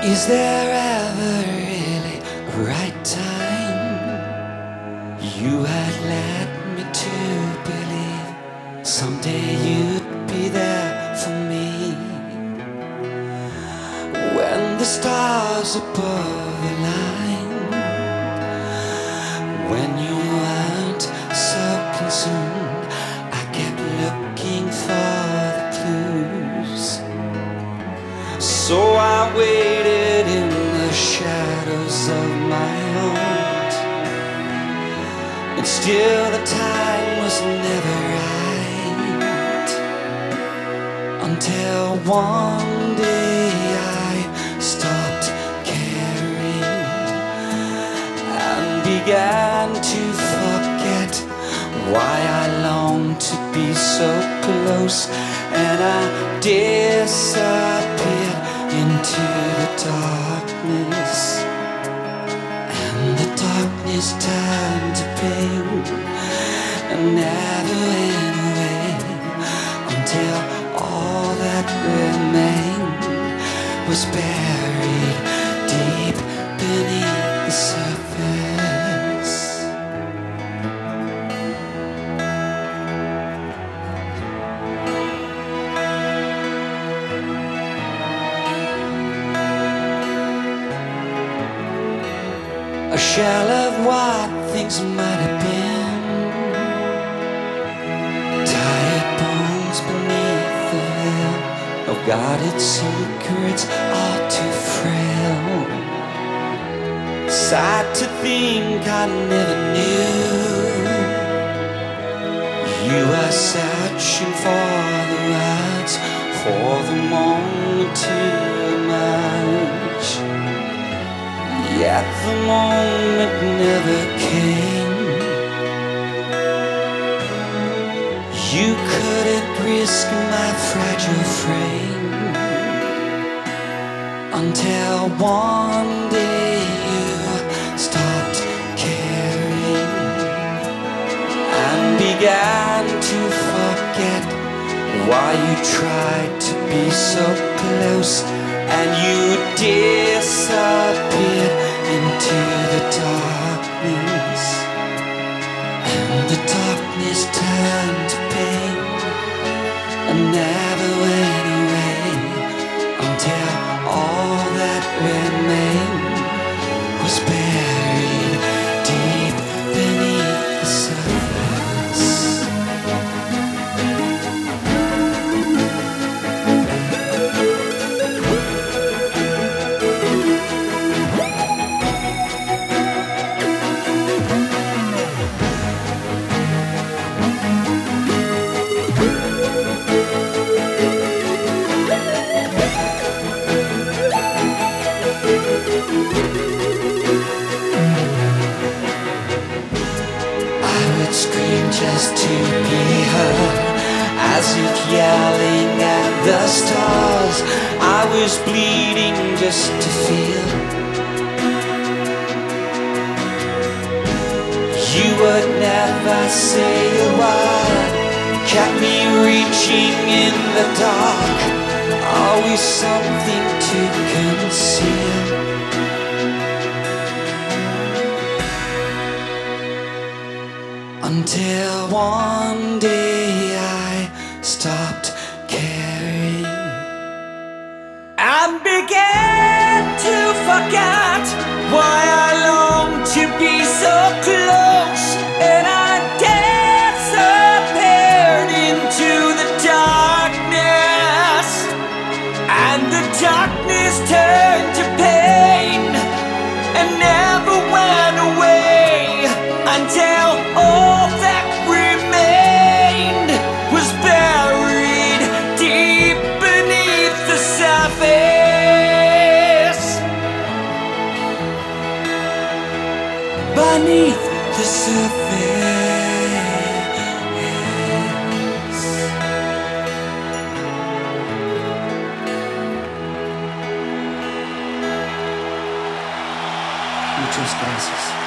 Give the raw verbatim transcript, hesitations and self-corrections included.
Is there ever really a right time? You had led me to believe someday you'd be there for me. When the stars above aligned, when you weren't so consumed, I kept looking for the clues. So I waited in the shadows of my heart, and still the time was never right. Until one day I stopped caring and began to forget why I longed to be so close, and I disappeared into the darkness, and the darkness turned to pain and never went away until all that remained was buried deep beneath the surface. A shell of what things might have been, tired bones beneath the veil of guarded secrets all too frail. Sad to think I never knew you were searching for the words for the moment to emerge. Yet the moment never came. You couldn't risk my fragile frame until one day you stopped caring and began to forget why you tried to be so close, and you disappeared into the darkness, and the darkness turned to pain and never went away until all that remained was buried deep beneath the surface. Scream just to be heard, as if yelling at the stars. I was bleeding just to feel. You would never say a word, kept me reaching in the dark, always something to conceal. Until one day I stopped caring and began to forget why I longed to be so close, and I disappeared into the darkness, and the darkness turned to pain and never went away until all that remained was buried deep beneath the surface. Beneath the surface. Muchas gracias.